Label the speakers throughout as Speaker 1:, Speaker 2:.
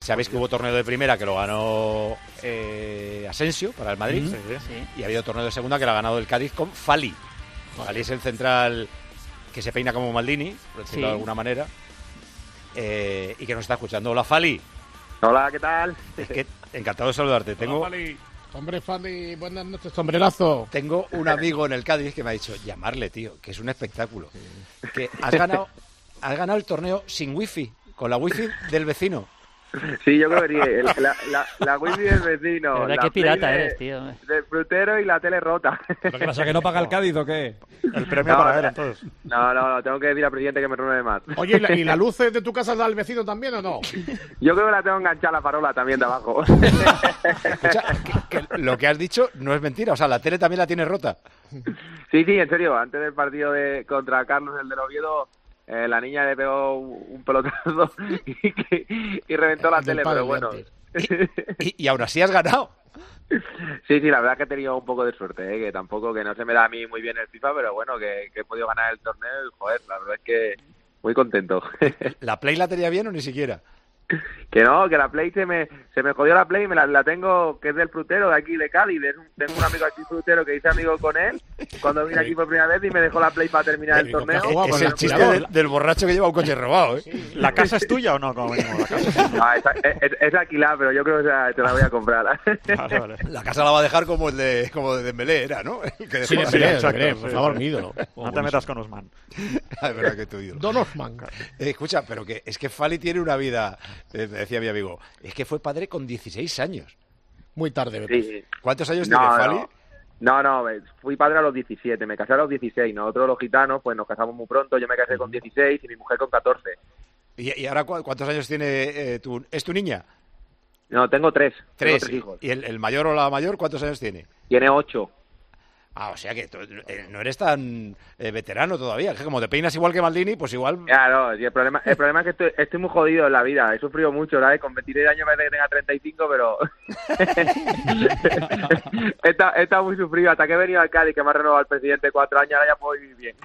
Speaker 1: sabéis que hubo torneo de primera que lo ganó Asensio para el Madrid, y ha habido torneo de segunda que lo ha ganado el Cádiz con Fali. Fali es el central que se peina como Maldini, por decirlo de alguna manera, y que nos está escuchando. Hola, Fali.
Speaker 2: Hola, ¿qué tal?
Speaker 1: Es que encantado de saludarte.
Speaker 3: Hola, Fali. Hombre, Fali, buenas noches, sombrerazo.
Speaker 1: Tengo un amigo en el Cádiz que me ha dicho, llamarle, tío, que es un espectáculo. Que has ganado el torneo sin wifi, con la wifi del vecino.
Speaker 2: Sí, yo creo que la wifi del vecino.
Speaker 4: ¿Verdad
Speaker 2: la
Speaker 4: qué pirata
Speaker 2: Play
Speaker 4: eres, tío?
Speaker 2: Del frutero y la tele rota.
Speaker 5: ¿Lo que pasa, que no paga el Cádiz o qué?
Speaker 6: El premio para él, entonces.
Speaker 2: No, tengo que decir al presidente que me renueve más.
Speaker 3: Oye, ¿y la luz de tu casa da al vecino también o no?
Speaker 2: Yo creo que la tengo enganchada la farola también de abajo.
Speaker 1: Escucha, que lo que has dicho no es mentira, o sea, la tele también la tienes rota.
Speaker 2: Sí, en serio, antes del partido contra Carlos, el del Oviedo, la niña le pegó un pelotazo y reventó la tele, pero bueno.
Speaker 1: Y aún así has ganado.
Speaker 2: Sí, la verdad es que he tenido un poco de suerte, que tampoco, que no se me da a mí muy bien el FIFA, pero bueno, que he podido ganar el torneo y, joder, la verdad es que muy contento.
Speaker 1: ¿La Play la tenía bien o ni siquiera?
Speaker 2: Que no, que la Play se me jodió la Play, la tengo, que es del frutero de aquí de Cádiz. Tengo un amigo aquí frutero que hice amigo con él cuando vine aquí por primera vez y me dejó la Play para terminar el torneo.
Speaker 1: Es el chiste del borracho que lleva un coche robado, ¿eh?
Speaker 6: Sí. ¿La casa es tuya o no? Como mínimo, la casa
Speaker 2: es alquilada, pero yo creo que te la voy a comprar.
Speaker 6: Vale.
Speaker 1: La casa la va a dejar como de Dembélé era, ¿no? El que
Speaker 3: Sí, Dembélé, por favor, mi ídolo.
Speaker 6: No te metas con Ousmane.
Speaker 1: Es verdad que tu ídolo.
Speaker 3: Don Osman.
Speaker 1: Escucha, pero que es que Fali tiene una vida, me decía mi amigo, es que fue padre con 16 años.
Speaker 3: Muy tarde,
Speaker 2: Sí.
Speaker 1: ¿Cuántos años tiene Fali?
Speaker 2: No, fui padre a los 17, me casé a los 16. Nosotros los gitanos pues nos casamos muy pronto, yo me casé con 16 y mi mujer con 14.
Speaker 1: ¿Y ahora cuántos años tiene ¿Es tu niña?
Speaker 2: No, tengo tres.
Speaker 1: Tres.
Speaker 2: Tengo 3 hijos.
Speaker 1: ¿Y el mayor o la mayor cuántos años tiene?
Speaker 2: Tiene 8.
Speaker 1: Ah, o sea que no eres tan veterano todavía. Es que como te peinas igual que Maldini, pues igual...
Speaker 2: Claro, y el problema es que estoy muy jodido en la vida. He sufrido mucho, ¿sabes? Con 23 años parece que tenga 35, pero... he estado muy sufrido. Hasta que he venido al Cádiz, que me ha renovado el presidente 4 años, ahora ya puedo vivir bien.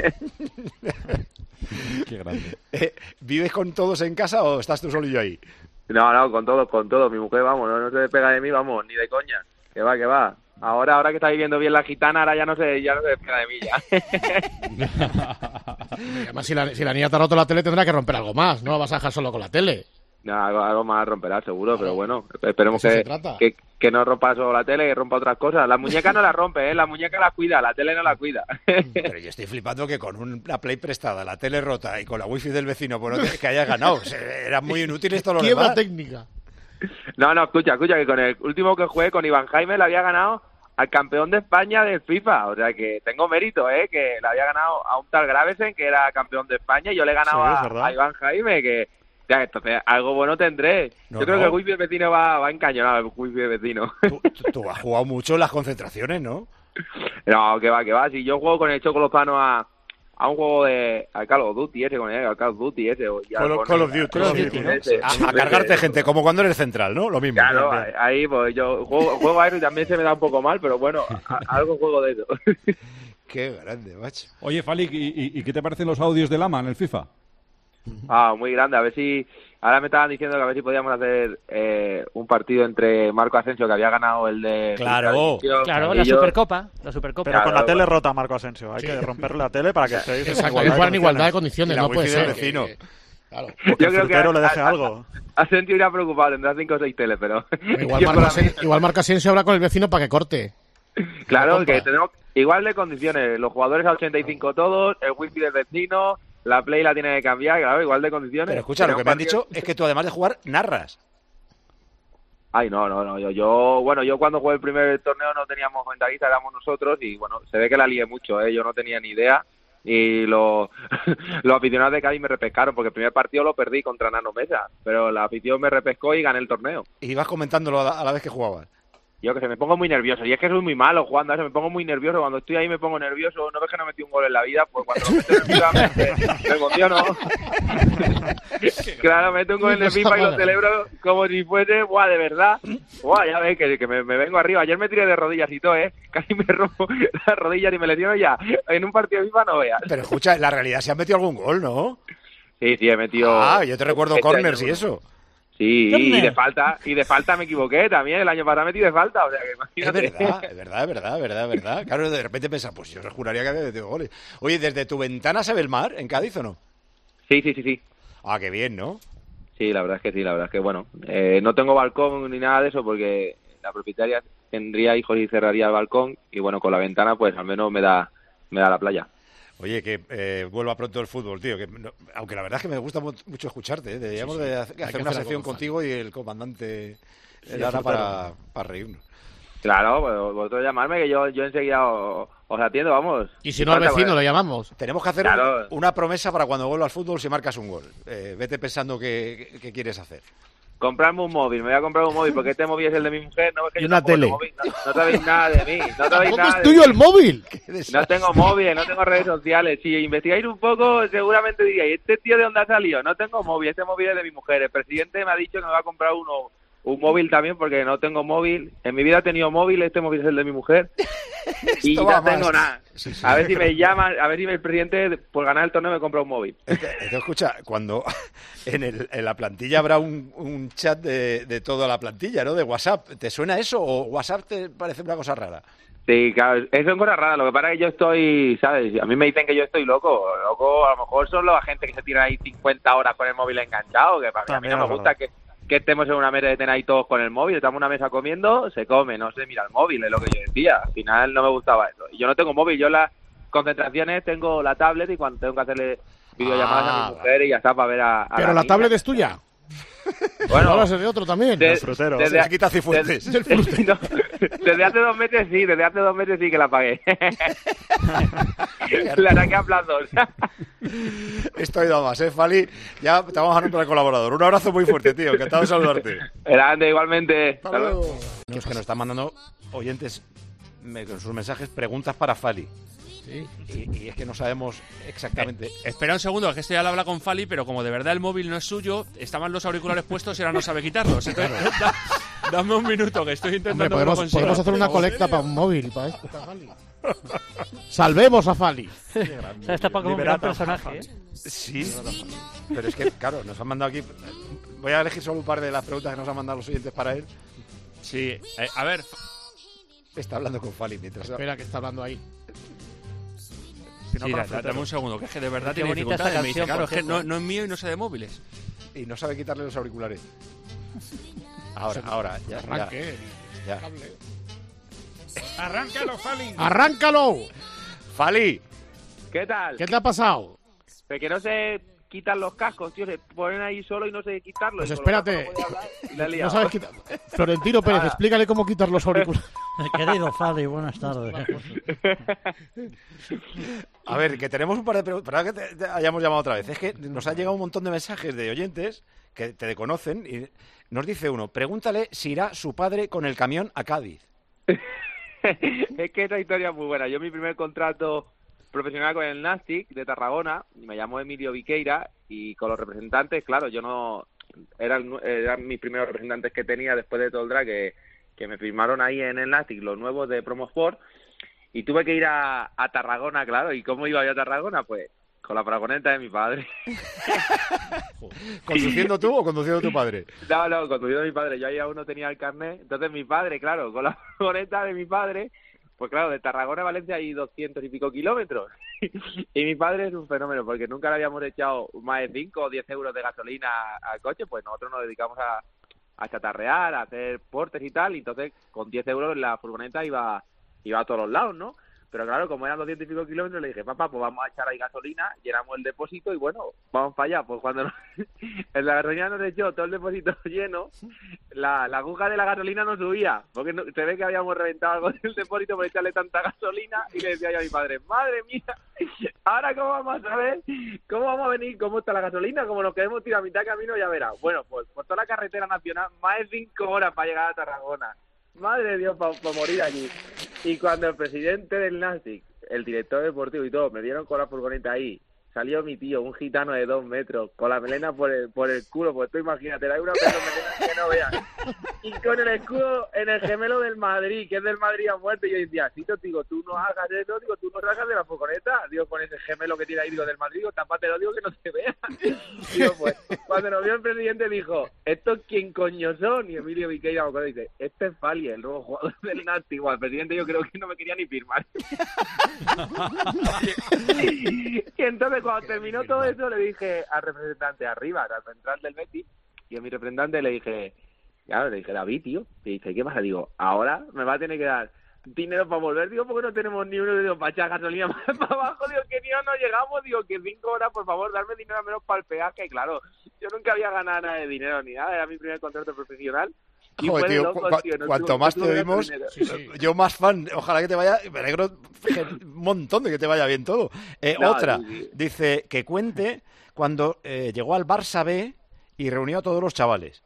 Speaker 5: Qué grande.
Speaker 1: ¿Vives con todos en casa o estás tú solillo ahí?
Speaker 2: No, con todo. Mi mujer, vamos, no se despega de mí, vamos, ni de coña. Que va. Ahora que está viviendo bien la gitana, ahora ya no se despega de mí ya.
Speaker 3: Además, si la niña te ha roto la tele, tendrá que romper algo más, ¿no? Vas a dejar solo con la tele.
Speaker 2: No, algo más romperá, seguro, pero bueno, esperemos
Speaker 3: Eso
Speaker 2: que no rompa solo la tele, que rompa otras cosas. La muñeca no la rompe, la muñeca la cuida, la tele no la cuida.
Speaker 1: Pero yo estoy flipando que con una Play prestada, la tele rota y con la wifi del vecino, pues que hayas ganado. Eran muy inútiles todos los
Speaker 3: Quiebra
Speaker 1: demás.
Speaker 3: técnica.
Speaker 2: No, escucha, que con el último que jugué, con Iván Jaime, le había ganado al campeón de España del FIFA. O sea que tengo mérito, que le había ganado a un tal Gravesen, que era campeón de España, y yo le ganaba a Iván Jaime, que... O sea, entonces algo bueno tendré. Yo creo que el wifi del vecino va encañonado, el wifi del vecino.
Speaker 1: Tú has jugado mucho en las concentraciones, ¿no?
Speaker 2: No, que va. Si yo juego con el Choco Lozano a un juego al Call of Duty ese, al Call of Duty ese.
Speaker 1: Call of Duty, ¿no? A cargarte gente, como cuando eres central, ¿no? Lo mismo.
Speaker 2: Claro, ahí pues yo juego a eso y también se me da un poco mal, pero bueno, algo juego de eso.
Speaker 1: Qué grande, macho.
Speaker 5: Oye, Fali, ¿y qué te parecen los audios de Lama en el FIFA?
Speaker 2: Muy grande. A ver si... Ahora me estaban diciendo que a ver si podíamos hacer un partido entre Marco Asensio, que había ganado el de...
Speaker 1: Claro,
Speaker 4: la Supercopa.
Speaker 6: Pero con la tele rota, Marco Asensio. Hay que romperle la tele para que estéis
Speaker 3: en igualdad de condiciones. No puede ser.
Speaker 1: Vecino.
Speaker 3: Claro.
Speaker 6: Yo creo que le deje algo.
Speaker 2: Asensio irá preocupado, tendrá 5 o 6 teles, pero...
Speaker 3: Igual Marco Asensio habla con el vecino para que corte.
Speaker 2: Claro, que tenemos igual de condiciones. Los jugadores a 85 todos, el wifi del vecino... La Play la tiene que cambiar, claro, igual de condiciones.
Speaker 1: Pero escucha, lo que me han dicho es que tú, además de jugar, narras.
Speaker 2: Ay, no. Yo cuando jugué el primer torneo no teníamos comentarista, éramos nosotros y, bueno, se ve que la lié mucho, Yo no tenía ni idea y los aficionados de Cádiz me repescaron porque el primer partido lo perdí contra Nano Mesa, pero la afición me repescó y gané el torneo.
Speaker 1: Y ibas comentándolo a la vez que jugabas.
Speaker 2: Yo que sé, me pongo muy nervioso. Y es que soy muy malo jugando a eso, me pongo muy nervioso. Cuando estoy ahí me pongo nervioso. No ves que no metí un gol en la vida, pues cuando lo meto en el FIFA me emociono. Claro, meto un gol en el FIFA y lo celebro como si fuese, ¡buah, de verdad! ¡Buah, ya ves que me vengo arriba! Ayer me tiré de rodillas y todo, Casi me rompo las rodillas y me lesiono ya. En un partido de FIFA no veas.
Speaker 1: Pero escucha, en la realidad se ha metido algún gol, ¿no?
Speaker 2: Sí, he metido...
Speaker 1: Yo te recuerdo corners y eso.
Speaker 2: Sí, y de falta me equivoqué también, el año pasado metí de falta, o sea que imagínate.
Speaker 1: Es verdad. Claro, de repente pensaba, pues yo juraría que había metido goles. Oye, ¿desde tu ventana se ve el mar en Cádiz o no?
Speaker 2: Sí.
Speaker 1: Ah, qué bien, ¿no?
Speaker 2: Sí, la verdad es que sí, la verdad es que bueno, no tengo balcón ni nada de eso porque la propietaria tendría hijos y cerraría el balcón y bueno, con la ventana pues al menos me da la playa.
Speaker 1: Oye, que vuelva pronto el fútbol, tío. Aunque la verdad es que me gusta mucho escucharte. Deberíamos de hacer una sección contigo y el comandante Lara para reírnos.
Speaker 2: Claro, pues vosotros llamarme que yo enseguida os atiendo, vamos.
Speaker 3: Y si no al vecino lo llamamos.
Speaker 1: Tenemos que hacer una promesa para cuando vuelva al fútbol si marcas un gol. Vete pensando qué quieres hacer.
Speaker 2: Comprarme un móvil, me voy a comprar un móvil porque este móvil es el de mi mujer, no es que
Speaker 3: y una tele.
Speaker 2: No sabéis nada de mí, no sabéis nada.
Speaker 3: ¿Cómo es tuyo el móvil?
Speaker 2: No tengo móvil, no tengo redes sociales. Si investigáis un poco, seguramente diríais, ¿este tío de dónde ha salido? No tengo móvil, este móvil es de mi mujer. El presidente me ha dicho que me va a comprar un móvil también porque no tengo móvil. En mi vida he tenido móvil, este móvil es el de mi mujer. Y no tengo nada. Sí, a ver si me llaman, a ver si el presidente por ganar el torneo me compra un móvil.
Speaker 1: Escucha, cuando en la plantilla habrá un chat de toda la plantilla, ¿no? De WhatsApp. ¿Te suena eso o WhatsApp te parece una cosa rara?
Speaker 2: Sí, claro, eso es cosa rara. Lo que pasa es que yo estoy, ¿sabes? A mí me dicen que yo estoy loco. Loco, a lo mejor son la gente que se tira ahí 50 horas con el móvil enganchado, que para mí no me gusta que estemos en una mesa de ahí todos con el móvil, estamos en una mesa comiendo, se come, no se mira el móvil, es lo que yo decía. Al final no me gustaba eso. Y yo no tengo móvil, yo en las concentraciones tengo la tablet y cuando tengo que hacerle videollamadas a mi mujer y ya está para ver a
Speaker 3: pero la tablet es tuya.
Speaker 2: Bueno,
Speaker 3: no va a ser de otro también.
Speaker 6: Del frutero.
Speaker 2: Desde
Speaker 1: aquí te hace fuentes.
Speaker 2: Desde hace 2 meses sí que la pagué. La saqué a plazos.
Speaker 1: Esto ha ido a más, Fali. Ya te vamos a nombrar el colaborador. Un abrazo muy fuerte, tío. Encantado de saludarte.
Speaker 2: Grande, igualmente.
Speaker 1: Hasta luego. Es que nos están mandando oyentes con sus mensajes preguntas para Fali. Sí. Y es que no sabemos exactamente.
Speaker 4: Espera un segundo, que esto ya lo habla con Fali, pero como de verdad el móvil no es suyo, estaban los auriculares puestos y ahora no sabe quitarlos. Entonces, dame un minuto, que estoy intentando.
Speaker 3: Hombre, podemos hacer una colecta para un móvil, para esto, para Fali. Salvemos a Fali.
Speaker 7: Está para como un gran personaje, ¿eh?
Speaker 1: Sí, pero es que, claro, nos han mandado aquí. Voy a elegir solo un par de las preguntas que nos han mandado los oyentes para él.
Speaker 4: Sí, a ver.
Speaker 1: Está hablando con Fali mientras.
Speaker 3: Espera, que está hablando ahí.
Speaker 4: Sí, dame un segundo, que es que de verdad tiene dificultades. Me dice, claro, es que no es mío y no sé de móviles.
Speaker 1: Y no sabe quitarle los auriculares. Ahora, ya.
Speaker 3: Arranque.
Speaker 1: Ya.
Speaker 3: ¡Arráncalo, Fali! ¡Arráncalo!
Speaker 1: ¡Fali!
Speaker 2: ¿Qué tal?
Speaker 3: ¿Qué te ha pasado?
Speaker 2: Que no se quitan los cascos, tío. Se ponen ahí solo y no sé quitarlos.
Speaker 3: Pues espérate. No sabes quitar. Florentino Pérez, explícale cómo quitar los auriculares.
Speaker 7: Querido Fali, buenas tardes.
Speaker 1: A ver, que tenemos un par de preguntas. Perdón que te hayamos llamado otra vez. Es que nos ha llegado un montón de mensajes de oyentes que te conocen y nos dice uno, pregúntale si irá su padre con el camión a Cádiz.
Speaker 2: Es que esa historia es muy buena. Yo mi primer contrato profesional con el Nastic de Tarragona, me llamó Emilio Viqueira y con los representantes, claro, yo no... Eran mis primeros representantes que tenía después de todo el drag que me firmaron ahí en el Nastic, los nuevos de Promosport, y tuve que ir a Tarragona, claro. ¿Y cómo iba yo a Tarragona? Pues con la furgoneta de mi padre.
Speaker 1: ¿Conduciendo tú o conduciendo tu padre?
Speaker 2: No, conduciendo mi padre. Yo ahí aún no tenía el carnet. Entonces mi padre, claro, con la furgoneta de mi padre, pues claro, de Tarragona a Valencia hay 200 y pico kilómetros. Y mi padre es un fenómeno, porque nunca le habíamos echado más de 5 o 10 euros de gasolina al coche, pues nosotros nos dedicamos a chatarrear, a hacer portes y tal, y entonces con 10 euros la furgoneta iba a todos los lados, ¿no? Pero claro, como eran 200 y pico kilómetros, le dije, papá, pues vamos a echar ahí gasolina, llenamos el depósito y bueno, vamos para allá. Pues cuando en la gasolina nos echó todo el depósito lleno, la aguja de la gasolina no subía, porque se ve que habíamos reventado algo del depósito por echarle tanta gasolina, y le decía yo a mi padre, madre mía, ahora cómo vamos a saber, cómo vamos a venir, cómo está la gasolina, como nos quedemos tirados a mitad de camino, ya verás. Bueno, pues por toda la carretera nacional, más de 5 horas para llegar a Tarragona. Madre de Dios, para morir allí. Y cuando el presidente del Nastic, el director deportivo y todo, me dieron con la furgoneta ahí, salió mi tío, un gitano de 2 metros, con la melena por el culo, pues tú imagínate, hay una melena que no veas. y con el escudo en el gemelo del Madrid, que es del Madrid a muerte. Y yo decía, Tito, digo, tú no hagas eso, digo, tú no rasgas de la foconeta. Digo, con ese gemelo que tiene ahí, digo, del Madrid, digo, tápatelo, digo, que no se vea. Digo, pues, cuando nos vio el presidente dijo, ¿estos quién coño son? Y Emilio Viqueira me acuerdo, dice, este es Fali, el nuevo jugador del Nasti. Igual, el presidente yo creo que no me quería ni firmar. Y entonces cuando terminó todo eso le dije al representante arriba, al central del Betis, y a mi representante le dije, David, tío, y dice, ¿qué pasa? Digo, ahora me va a tener que dar dinero para volver, digo, porque no tenemos ni uno, digo, para echar gasolina más para abajo, digo, que ni no llegamos, digo, que 5 horas, por favor, darme dinero al menos para el peaje. Y claro, yo nunca había ganado nada de dinero ni nada, era mi primer contrato profesional. Y
Speaker 1: joder, tío, cuanto más te vimos, yo más fan. Ojalá que te vaya, me alegro un montón de que te vaya bien todo. Otra, dice que cuente cuando llegó al Barça B y reunió a todos los chavales.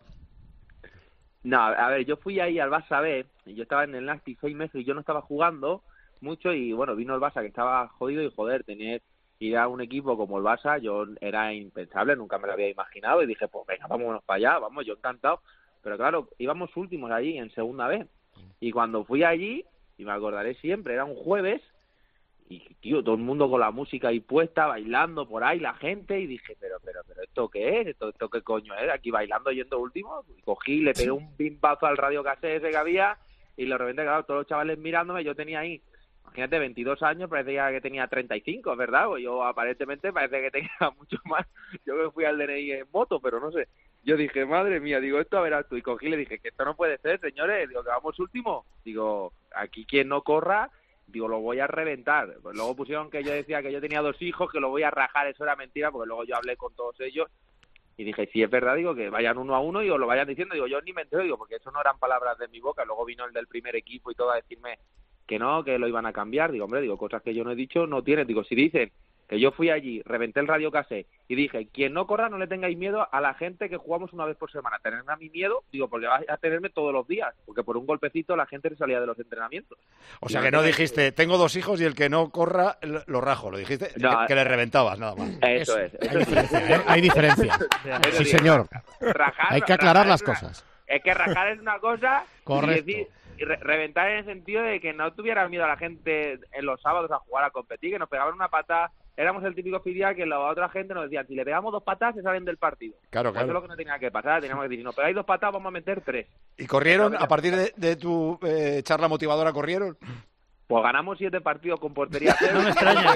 Speaker 2: No, a ver, yo fui ahí al Barça B, y yo estaba en el Nasti 6 meses y yo no estaba jugando mucho y bueno, vino el Barça que estaba jodido y joder, tener ir a un equipo como el Barça, yo era impensable, nunca me lo había imaginado y dije, pues venga, vámonos para allá, vamos, yo encantado. Pero claro, íbamos últimos allí en segunda B. Y cuando fui allí, y me acordaré siempre, era un jueves, y tío, todo el mundo con la música ahí puesta, bailando por ahí, la gente, y dije, pero ¿esto qué es? ¿Esto qué coño es? Aquí bailando yendo último. Y cogí, le pegué un bimbazo al radio casete ese que había, y de repente, claro, todos los chavales mirándome, yo tenía ahí, imagínate, 22 años, parecía que tenía 35, ¿verdad? O yo aparentemente parece que tenía mucho más. Yo me fui al DNI en moto, pero no sé. Yo dije, madre mía, digo, esto a verás tú. Y cogí y le dije, que esto no puede ser, señores. Digo, que vamos último. Digo, aquí quien no corra, digo, lo voy a reventar. Pues luego pusieron que yo decía que yo tenía 2 hijos, que lo voy a rajar. Eso era mentira, porque luego yo hablé con todos ellos. Y dije, si es verdad, digo, que vayan uno a uno y os lo vayan diciendo. Digo, yo ni me entero, digo, porque eso no eran palabras de mi boca. Luego vino el del primer equipo y todo a decirme que no, que lo iban a cambiar. Digo, hombre, digo, cosas que yo no he dicho no tienen. Digo, si dicen que yo fui allí, reventé el radio casé y dije, quien no corra no le tengáis miedo a la gente que jugamos una vez por semana. Tenerme a mí miedo, digo, porque vas a tenerme todos los días, porque por un golpecito la gente se salía de los entrenamientos.
Speaker 1: O sea, que no dijiste, tengo 2 hijos y el que no corra lo rajo, lo dijiste, no, que le reventabas, nada más.
Speaker 2: Eso es.
Speaker 3: Hay diferencia. Sí, señor.
Speaker 2: Rajar,
Speaker 3: hay que aclarar las cosas.
Speaker 2: Es que rajar es una cosa.
Speaker 3: Correcto.
Speaker 2: Y reventar en el sentido de que no tuvieran miedo a la gente en los sábados a jugar, a competir, que nos pegaban una pata. Éramos el típico filial que la otra gente nos decía, si le pegamos 2 patas se salen del partido.
Speaker 1: Claro.
Speaker 2: Eso es lo que no tenía que pasar. Teníamos que decir, si nos pegáis 2 patas vamos a meter 3.
Speaker 1: ¿Y corrieron? A partir de tu charla motivadora, ¿corrieron?
Speaker 2: Pues ganamos 7 partidos con portería cero.
Speaker 7: No me extraña.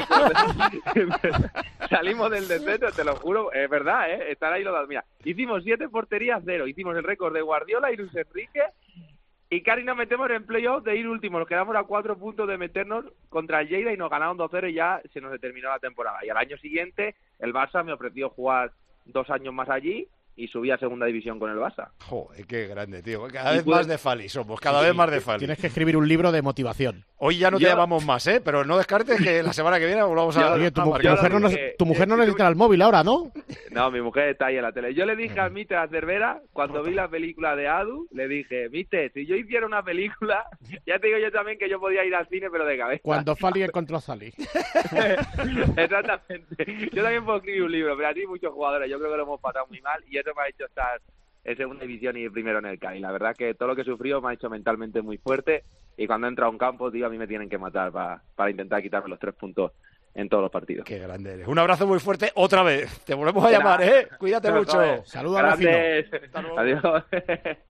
Speaker 2: Salimos del descenso, te lo juro, es verdad, estar ahí lo das. Mira, hicimos 7 porterías 0, hicimos el récord de Guardiola y Luis Enrique, y casi nos metemos en playoff de ir último. Nos quedamos a 4 puntos de meternos contra el Lleida y nos ganaron 2-0 y ya se nos terminó la temporada. Y al año siguiente el Barça me ofreció jugar 2 años más allí y subí a segunda división con el Barça.
Speaker 1: Joder, qué grande, tío. Cada vez más de Fali somos, cada vez más de Fali.
Speaker 3: Tienes que escribir un libro de motivación.
Speaker 1: Hoy ya no te llamamos más, pero no descartes que la semana que viene volvamos a...
Speaker 3: Oye, tu mujer no necesita el móvil ahora, ¿no?
Speaker 2: No, mi mujer está ahí en la tele. Yo le dije a Mister Cervera, cuando vi la película de Adu, le dije, Mister, si yo hiciera una película, ya te digo yo también que yo podía ir al cine, pero de cabeza.
Speaker 3: Cuando Fali encontró a Sally.
Speaker 2: Exactamente. Yo también puedo escribir un libro, pero así muchos jugadores, yo creo que lo hemos pasado muy mal y eso me ha hecho estar en segunda división y primero en el CAI. La verdad que todo lo que he sufrido me ha hecho mentalmente muy fuerte y cuando entro a un campo, tío, a mí me tienen que matar para intentar quitarme los 3 puntos en todos los partidos.
Speaker 1: Qué grande eres. Un abrazo muy fuerte otra vez. Te volvemos a llamar, ¿eh? Cuídate mucho.
Speaker 3: Saludos a la
Speaker 2: Adiós.